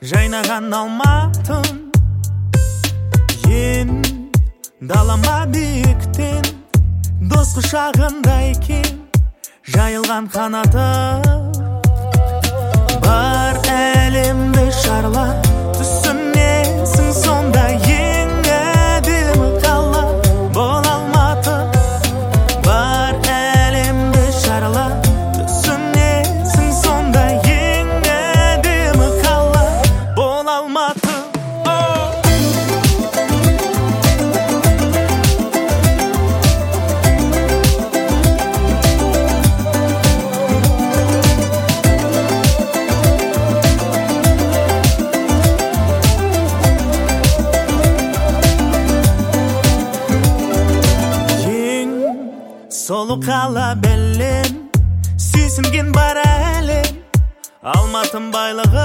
жайнаған алматым, ен далама биіктен дос құшағындай кең жайылған қанатым. Бар әлемді шарлап түсінесің сонда ең әдемі қала бол Алматы. Бар әлемді шарлап түсінесің сонда ең әдемі қала бол Алматы. Солу қала бәлем, сүйсінген бар әлем, Алматым байлығы,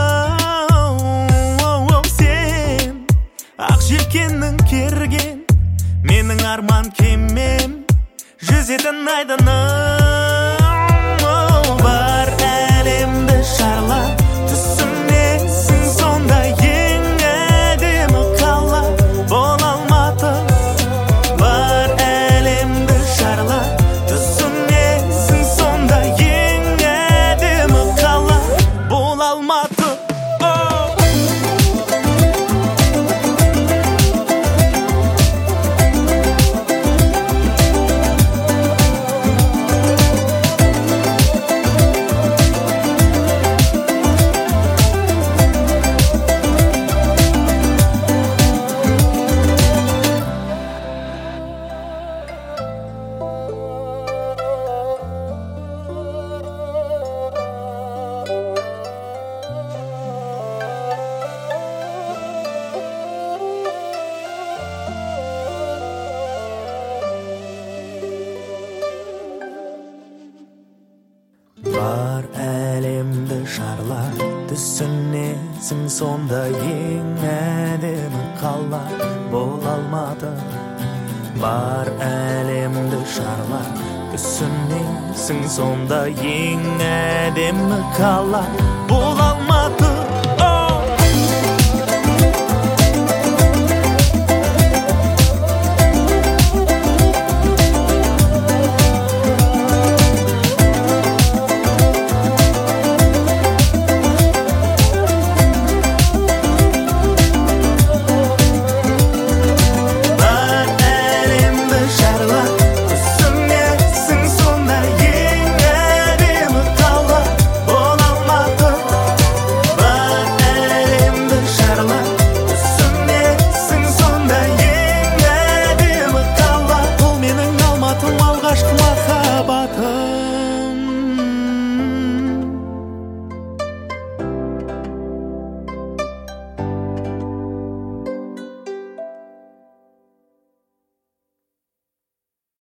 сен ақ желкеннің керген, менің арман кемем, жүзетін айдыным. Бар әлемді шарлап түсінесің сонда ең әдемі қала бол Алматы. Бар әлемді шарлап түсінесің сонда ең әдемі қала бол Алматы. Бар әлемді шарлап түсінесің сонда ең әдемі қала бол Алматы. Бар әлемді шарлап түсінесің сонда ең әдемі қала бол Алматы.